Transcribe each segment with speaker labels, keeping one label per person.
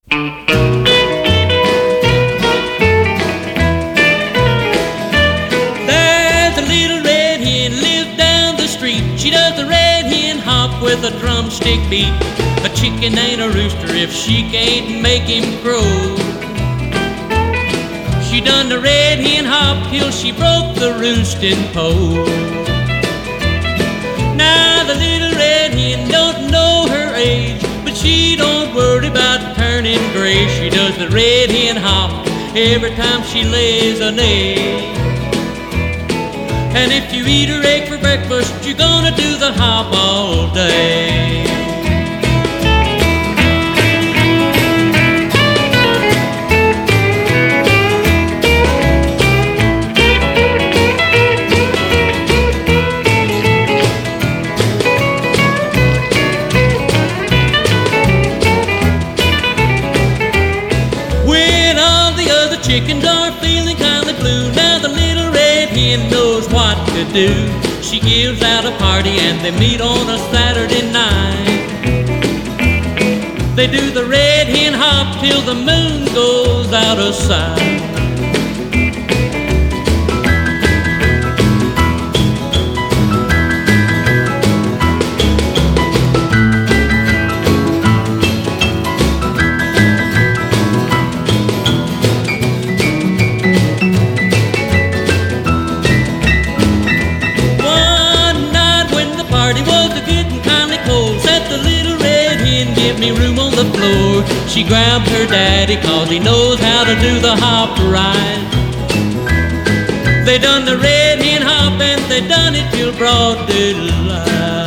Speaker 1: There's a little red hen lives down the street. She does the red hen hop with a drumstick beat. A chicken ain't a rooster if she can't make him crow. She done the red hen hop till she broke the roosting pole. Now the little red hen don't know her age, but she don't worry about turning gray. She does the red hen hop every time she lays an egg. And if you eat her egg for breakfast, you're gonna do the hop all day. Chickens are feeling kinda blue. Now the little red hen knows what to do. She gives out a party and they meet on a Saturday night. They do the red hen hop till the moon goes out of sight. Me room on the floor. She grabbed her daddy 'cause he knows how to do the hop right. They done the red hen hop and they done it till broad daylight.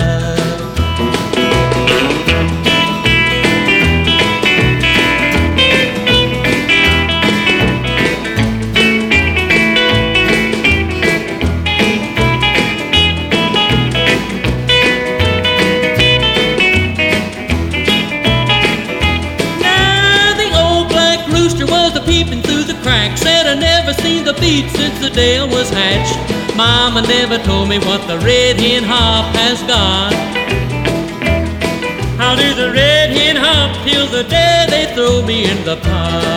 Speaker 1: Peeping through the crack, said I never seen the beat since the day I was hatched. Mama never told me what the red hen hop has got. I'll do the red hen hop till the day they throw me in the pot.